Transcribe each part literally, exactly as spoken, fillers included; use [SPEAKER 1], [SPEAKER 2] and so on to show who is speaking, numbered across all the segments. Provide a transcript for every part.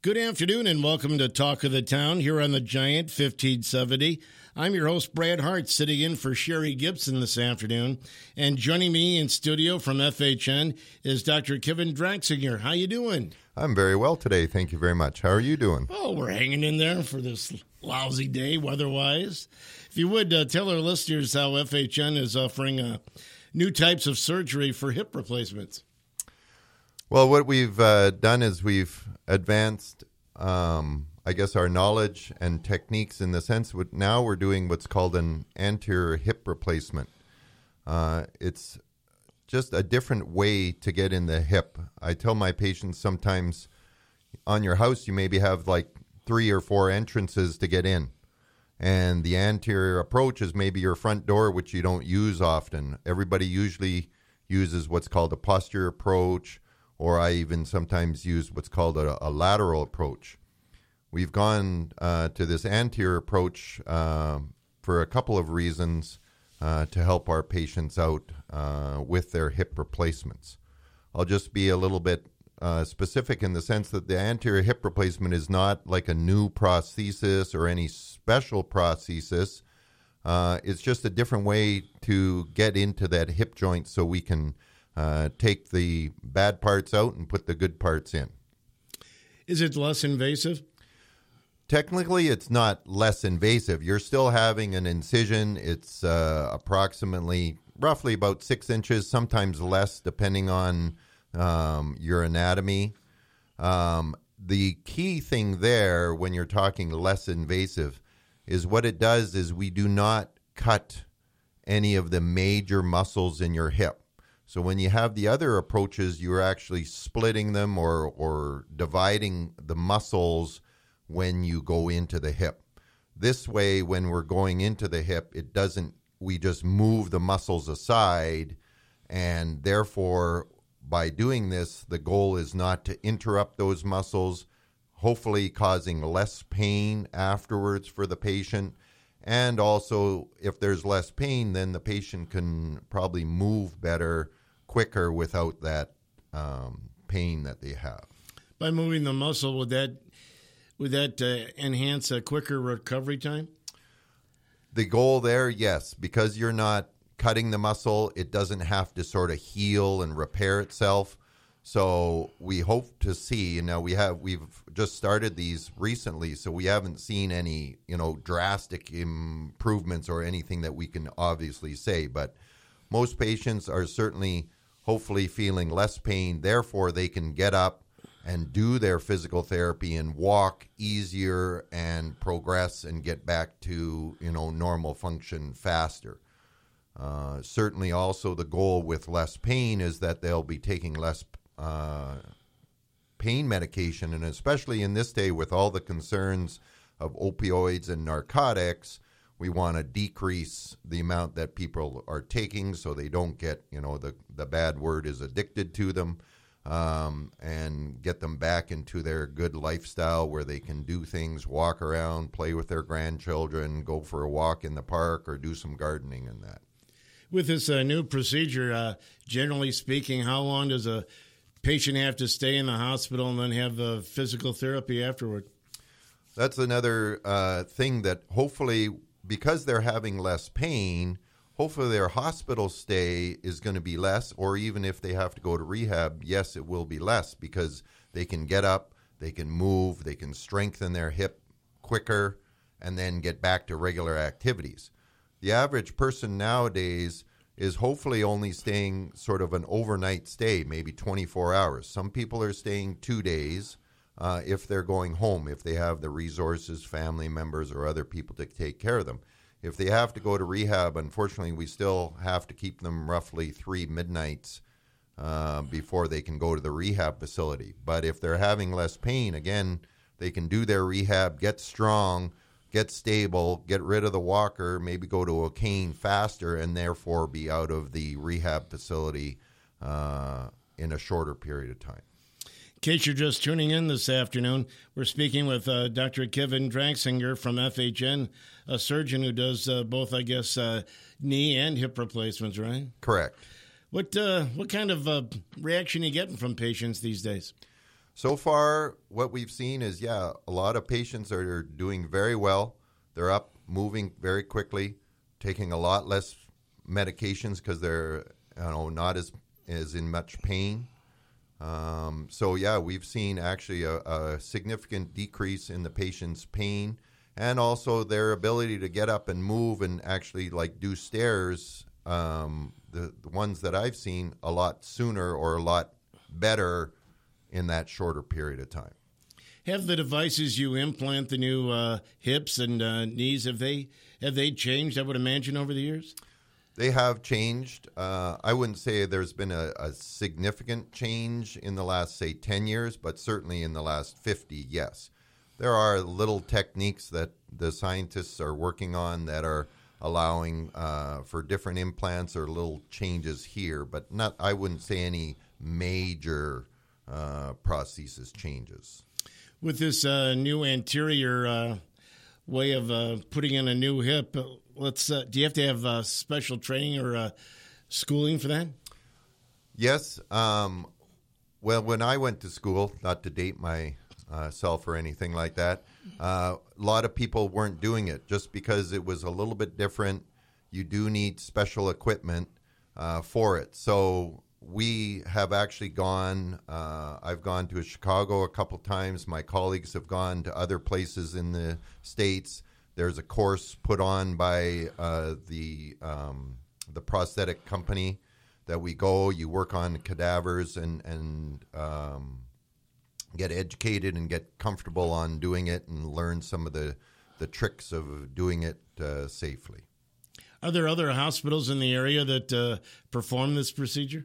[SPEAKER 1] Good afternoon and welcome to Talk of the Town here on the Giant fifteen seventy. I'm your host, Brad Hart, sitting in for Sherry Gibson this afternoon. And joining me in studio from F H N is Doctor Kevin Draxinger. How you doing?
[SPEAKER 2] I'm very well today. Thank you very much. How are you doing?
[SPEAKER 1] Oh, we're hanging in there for this lousy day weather-wise. If you would, uh, tell our listeners how F H N is offering uh, new types of surgery for hip replacements.
[SPEAKER 2] Well, what we've uh, done is we've advanced, um, I guess, our knowledge and techniques in the sense that now we're doing what's called an anterior hip replacement. Uh, it's just a different way to get in the hip. I tell my patients sometimes on your house you maybe have like three or four entrances to get in. And the anterior approach is maybe your front door, which you don't use often. Everybody usually uses what's called a posterior approach, or I even sometimes use what's called a, a lateral approach. We've gone uh, to this anterior approach uh, for a couple of reasons uh, to help our patients out uh, with their hip replacements. I'll just be a little bit uh, specific in the sense that the anterior hip replacement is not like a new prosthesis or any special prosthesis. Uh, it's just a different way to get into that hip joint so we can Uh, take the bad parts out and put the good parts in.
[SPEAKER 1] Is it less invasive?
[SPEAKER 2] Technically, it's not less invasive. You're still having an incision. It's uh, approximately, roughly about six inches, sometimes less, depending on um, your anatomy. Um, the key thing there, when you're talking less invasive, is what it does is we do not cut any of the major muscles in your hip. So when you have the other approaches, you're actually splitting them or, or dividing the muscles when you go into the hip. This way, when we're going into the hip, it doesn't, we just move the muscles aside, and therefore, by doing this, the goal is not to interrupt those muscles, hopefully causing less pain afterwards for the patient. And also, if there's less pain, then the patient can probably move better, quicker without that um, pain that they have.
[SPEAKER 1] By moving the muscle, would that would that uh, enhance a quicker recovery time?
[SPEAKER 2] The goal there, yes, because you're not cutting the muscle, it doesn't have to sort of heal and repair itself. So we hope to see, and now we have we've just started these recently, so we haven't seen any, you know, drastic improvements or anything that we can obviously say, but most patients are certainly hopefully feeling less pain, therefore they can get up and do their physical therapy and walk easier and progress and get back to, you know, normal function faster. Uh, certainly also the goal with less pain is that they'll be taking less Uh, pain medication, and especially in this day with all the concerns of opioids and narcotics, we want to decrease the amount that people are taking so they don't get, you know, the, the bad word is addicted to them, um, and get them back into their good lifestyle where they can do things, walk around, play with their grandchildren, go for a walk in the park, or do some gardening and that.
[SPEAKER 1] With this uh, new procedure, uh, generally speaking, how long does a patient have to stay in the hospital and then have the physical therapy afterward?
[SPEAKER 2] That's another uh, thing that hopefully, because they're having less pain, hopefully their hospital stay is going to be less, or even if they have to go to rehab, yes, it will be less because they can get up, they can move, they can strengthen their hip quicker, and then get back to regular activities. The average person nowadays is hopefully only staying sort of an overnight stay, maybe twenty-four hours. Some people are staying two days uh, if they're going home, if they have the resources, family members, or other people to take care of them. If they have to go to rehab, unfortunately, we still have to keep them roughly three midnights uh, before they can go to the rehab facility. But if they're having less pain, again, they can do their rehab, get strong, get stable, get rid of the walker, maybe go to a cane faster, and therefore be out of the rehab facility uh, in a shorter period of time.
[SPEAKER 1] In case you're just tuning in this afternoon, we're speaking with uh, Doctor Kevin Draxinger from F H N, a surgeon who does uh, both, I guess, uh, knee and hip replacements, right?
[SPEAKER 2] Correct.
[SPEAKER 1] What uh, what kind of uh, reaction are you getting from patients these days?
[SPEAKER 2] So far, what we've seen is, yeah, a lot of patients are doing very well. They're up, moving very quickly, taking a lot less medications because they're, you know, not as, as in much pain. Um, so, yeah, we've seen actually a, a significant decrease in the patient's pain and also their ability to get up and move and actually, like, do stairs, um, the, the ones that I've seen, a lot sooner or a lot better in that shorter period of time.
[SPEAKER 1] Have the devices you implant, the new uh, hips and uh, knees, have they have they changed, I would imagine, over the years?
[SPEAKER 2] They have changed. Uh, I wouldn't say there's been a, a significant change in the last, say, ten years, but certainly in the last fifty, yes. There are little techniques that the scientists are working on that are allowing uh, for different implants or little changes here, but not. I wouldn't say any major uh, prosthesis changes.
[SPEAKER 1] With this uh, new anterior uh, way of uh, putting in a new hip, let's. Uh, do you have to have uh, special training or uh, schooling for that?
[SPEAKER 2] Yes. Um, well, when I went to school, not to date myself or anything like that, uh, a lot of people weren't doing it just because it was a little bit different. You do need special equipment uh, for it. So we have actually gone, uh, I've gone to Chicago a couple times. My colleagues have gone to other places in the States. There's a course put on by uh, the um, the prosthetic company that we go. You work on cadavers and, and um, get educated and get comfortable on doing it and learn some of the, the tricks of doing it uh, safely.
[SPEAKER 1] Are there other hospitals in the area that uh, perform this procedure?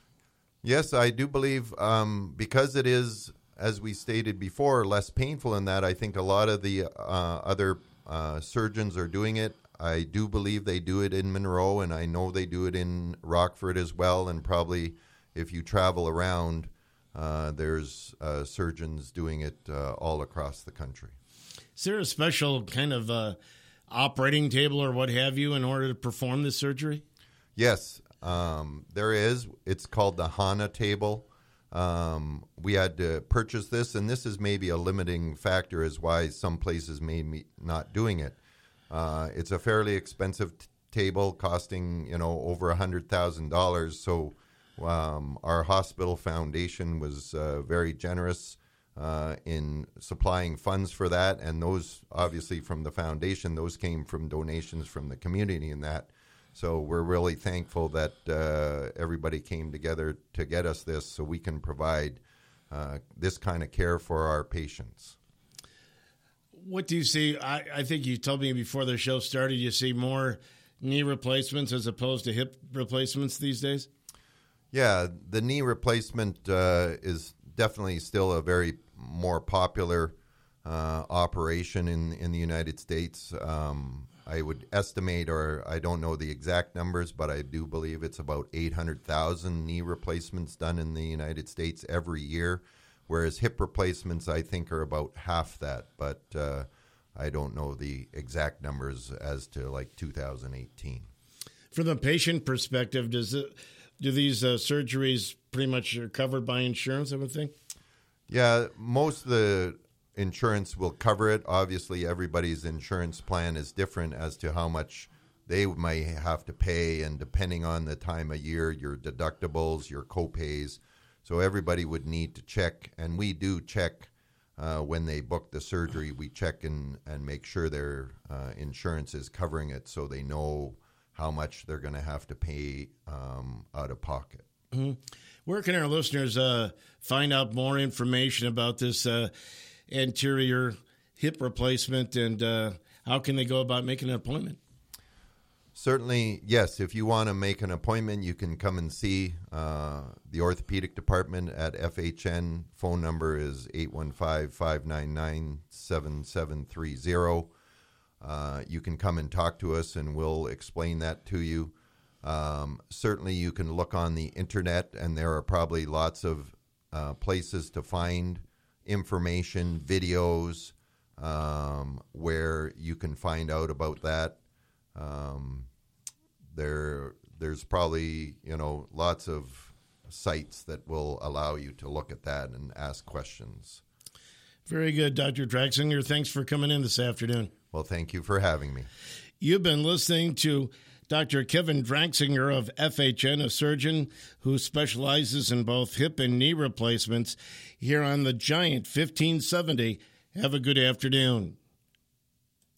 [SPEAKER 2] Yes, I do believe um, because it is, as we stated before, less painful in that, I think a lot of the uh, other uh, surgeons are doing it. I do believe they do it in Monroe, and I know they do it in Rockford as well, and probably if you travel around, uh, there's uh, surgeons doing it uh, all across the country.
[SPEAKER 1] Is there a special kind of uh, operating table or what have you in order to perform this surgery?
[SPEAKER 2] Yes. Um, there is. It's called the HANA table. Um, we had to purchase this, and this is maybe a limiting factor as why some places may be not doing it. Uh, it's a fairly expensive t- table, costing you know over a hundred thousand dollars. So um, our hospital foundation was uh, very generous uh, in supplying funds for that, and those obviously from the foundation, those came from donations from the community and that. So we're really thankful that uh, everybody came together to get us this so we can provide uh, this kind of care for our patients.
[SPEAKER 1] What do you see? I, I think you told me before the show started you see more knee replacements as opposed to hip replacements these days?
[SPEAKER 2] Yeah, the knee replacement uh, is definitely still a very more popular uh, operation in, in the United States. Um I would estimate, or I don't know the exact numbers, but I do believe it's about eight hundred thousand knee replacements done in the United States every year, whereas hip replacements, I think, are about half that. But uh, I don't know the exact numbers as to, like, two thousand eighteen.
[SPEAKER 1] From the patient perspective, does it, do these uh, surgeries pretty much are covered by insurance, I would think?
[SPEAKER 2] Yeah, most of the insurance will cover it. Obviously, everybody's insurance plan is different as to how much they might have to pay, and depending on the time of year, your deductibles, your co-pays. So everybody would need to check, and we do check uh, when they book the surgery. We check and, and make sure their uh, insurance is covering it so they know how much they're going to have to pay um, out of pocket.
[SPEAKER 1] Mm-hmm. Where can our listeners uh, find out more information about this uh anterior hip replacement, and uh, how can they go about making an appointment?
[SPEAKER 2] Certainly, yes. If you want to make an appointment, you can come and see uh, the orthopedic department at F H N. Phone number is eight one five, five nine nine, seven seven three zero. Uh, you can come and talk to us, and we'll explain that to you. Um, certainly, you can look on the internet, and there are probably lots of uh, places to find information, videos, um, where you can find out about that. Um, there, there's probably, you know, lots of sites that will allow you to look at that and ask questions.
[SPEAKER 1] Very good, Doctor Draxinger. Thanks for coming in this afternoon.
[SPEAKER 2] Well, thank you for having me.
[SPEAKER 1] You've been listening to Doctor Kevin Draxinger of F H N, a surgeon who specializes in both hip and knee replacements, here on the Giant fifteen seventy. Have a good afternoon.